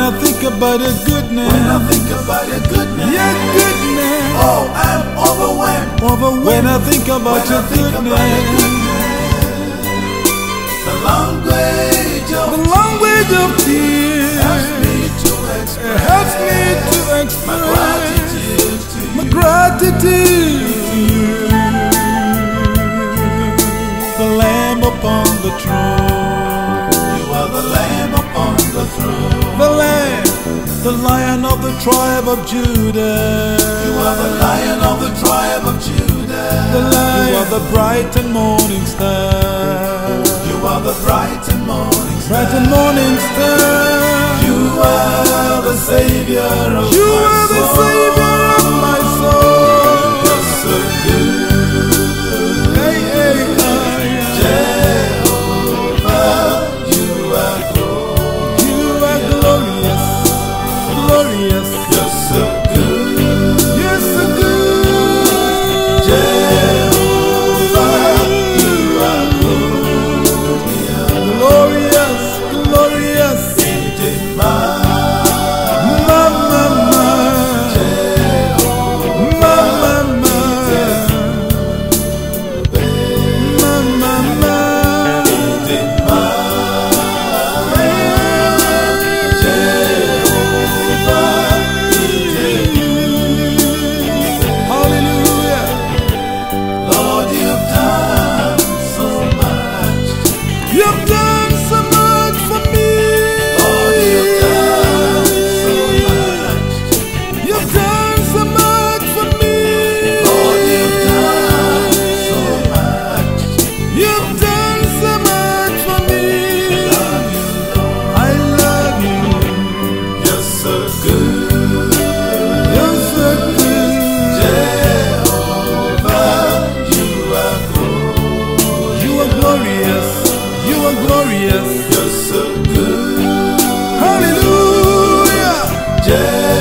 I think about your goodness, when I think about your goodness, your goodness, oh, I'm overwhelmed. When I think about your goodness, the language of tears helps me to express my gratitude to you. The Lamb upon the throne, you are the Lamb upon the throne. the Lamb, the Lion of the tribe of Judah. You are the Lion of the tribe of Judah. The Lion, you are the bright and morning star. You are the bright and morning star. Bright and morning star. You are the Savior of my soul. You are the Savior of my soul. You're so good. Hey, hey, Jehovah, you are glorious. you are glorious, glorious. You're so good. You're so good. Jehovah, you are glorious. Glorious, glorious. You've done so much for me. Lord, you've done so much. You've done so much for me. Lord, you've done so much. You've done so much for me. Love you, Lord. I love you. You're so good. You're so good. Jehovah, you are glorious. You are glorious. You are glorious. You're so good. Hallelujah.